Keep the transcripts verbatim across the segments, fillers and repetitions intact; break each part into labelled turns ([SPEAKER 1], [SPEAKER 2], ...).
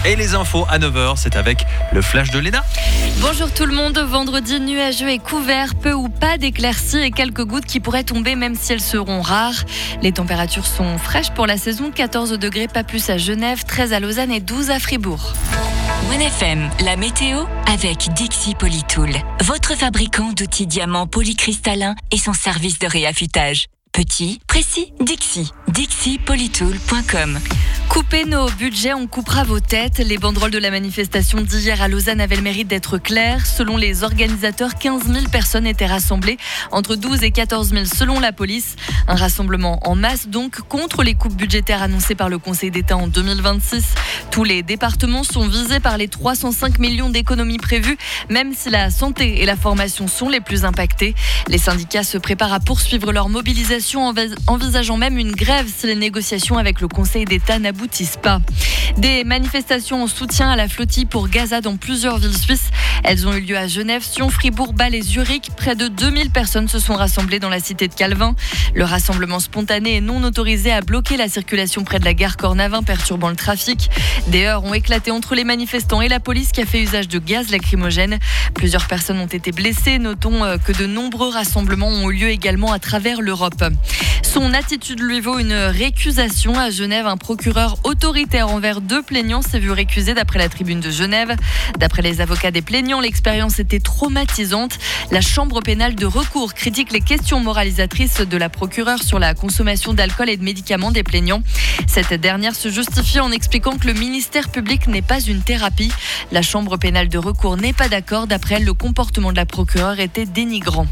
[SPEAKER 1] Et les infos à neuf heures, c'est avec le flash de Léna.
[SPEAKER 2] Bonjour tout le monde, vendredi nuageux et couvert, peu ou pas d'éclaircies et quelques gouttes qui pourraient tomber même si elles seront rares. Les températures sont fraîches pour la saison, quatorze degrés, pas plus à Genève, treize à Lausanne et douze à Fribourg.
[SPEAKER 3] One F M, la météo avec Dixi Polytool, votre fabricant d'outils diamants polycristallins et son service de réaffûtage. Petit, précis, Dixi. Dixi Polytool point com.
[SPEAKER 2] Coupez nos budgets, on coupera vos têtes. Les banderoles de la manifestation d'hier à Lausanne avaient le mérite d'être claires. Selon les organisateurs, quinze mille personnes étaient rassemblées, entre douze et quatorze mille selon la police. Un rassemblement en masse donc contre les coupes budgétaires annoncées par le Conseil d'État en deux mille vingt-six. Tous les départements sont visés par les trois cent cinq millions d'économies prévues, même si la santé et la formation sont les plus impactés. Les syndicats se préparent à poursuivre leur mobilisation, envisageant même une grève si les négociations avec le Conseil d'État n'aboutissent pas. Des manifestations en soutien à la flottille pour Gaza dans plusieurs villes suisses. Elles ont eu lieu à Genève, Sion, Fribourg, Bâle et Zurich. Près de deux mille personnes se sont rassemblées dans la cité de Calvin. Le rassemblement spontané et non autorisé a bloqué la circulation près de la gare Cornavin, perturbant le trafic. Des heurts ont éclaté entre les manifestants et la police qui a fait usage de gaz lacrymogène. Plusieurs personnes ont été blessées. Notons que de nombreux rassemblements ont eu lieu également à travers l'Europe. Son attitude lui vaut une récusation à Genève. Un procureur autoritaire envers deux plaignants s'est vu récusé d'après la tribune de Genève. D'après les avocats des plaignants, l'expérience était traumatisante. La chambre pénale de recours critique les questions moralisatrices de la procureure sur la consommation d'alcool et de médicaments des plaignants. Cette dernière se justifie en expliquant que le ministère public n'est pas une thérapie. La chambre pénale de recours n'est pas d'accord. D'après elle, le comportement de la procureure était dénigrant.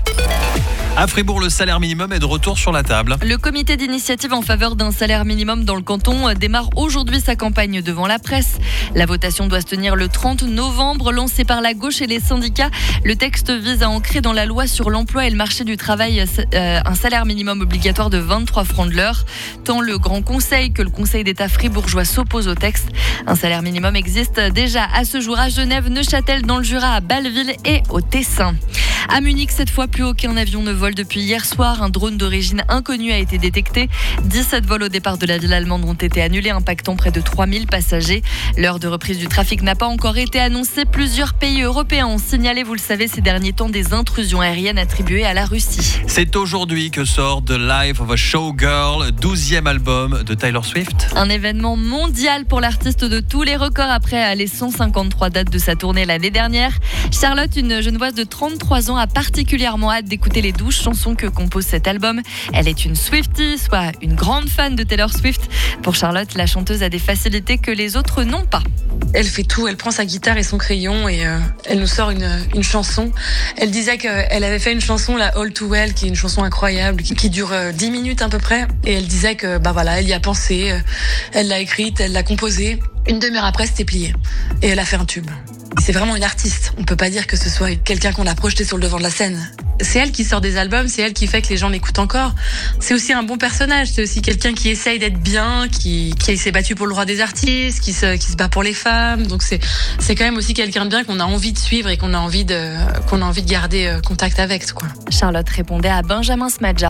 [SPEAKER 1] À Fribourg, le salaire minimum est de retour sur la table.
[SPEAKER 2] Le comité d'initiative en faveur d'un salaire minimum dans le canton démarre aujourd'hui sa campagne devant la presse. La votation doit se tenir le trente novembre. Lancée par la gauche et les syndicats, le texte vise à ancrer dans la loi sur l'emploi et le marché du travail euh, un salaire minimum obligatoire de vingt-trois francs de l'heure. Tant le Grand Conseil que le Conseil d'État fribourgeois s'opposent au texte. Un salaire minimum existe déjà à ce jour à Genève, Neuchâtel, dans le Jura, à Bâle-Ville et au Tessin. À Munich, cette fois, plus aucun avion ne vole depuis hier soir. Un drone d'origine inconnue a été détecté. dix-sept vols au départ de la ville allemande ont été annulés, impactant près de trois mille passagers. L'heure de reprise du trafic n'a pas encore été annoncée. Plusieurs pays européens ont signalé, vous le savez, ces derniers temps, des intrusions aériennes attribuées à la Russie.
[SPEAKER 1] C'est aujourd'hui que sort The Life of a Showgirl, douzième album de Taylor Swift.
[SPEAKER 2] Un événement mondial pour l'artiste de tous les records après les cent cinquante-trois dates de sa tournée l'année dernière. Charlotte, une genevoise de trente-trois ans, a particulièrement hâte d'écouter les douze chansons que compose cet album. Elle est une Swiftie, soit une grande fan de Taylor Swift. Pour Charlotte, la chanteuse a des facilités que les autres n'ont pas.
[SPEAKER 4] Elle fait tout, elle prend sa guitare et son crayon et euh, elle nous sort une, une chanson. Elle disait qu'elle avait fait une chanson, la All Too Well, qui est une chanson incroyable, qui, qui dure euh, dix minutes à peu près. Et elle disait que bah voilà, elle y a pensé, euh, elle l'a écrite, elle l'a composée. Une demi-heure après, c'était plié. Et elle a fait un tube. C'est vraiment une artiste. On peut pas dire que ce soit quelqu'un qu'on a projeté sur le devant de la scène. C'est elle qui sort des albums, c'est elle qui fait que les gens l'écoutent encore. C'est aussi un bon personnage, c'est aussi quelqu'un qui essaye d'être bien, qui, qui s'est battu pour le droit des artistes, qui se, qui se bat pour les femmes. Donc c'est, c'est quand même aussi quelqu'un de bien qu'on a envie de suivre et qu'on a envie de, qu'on a envie de garder contact avec, quoi.
[SPEAKER 2] Charlotte répondait à Benjamin Smadja.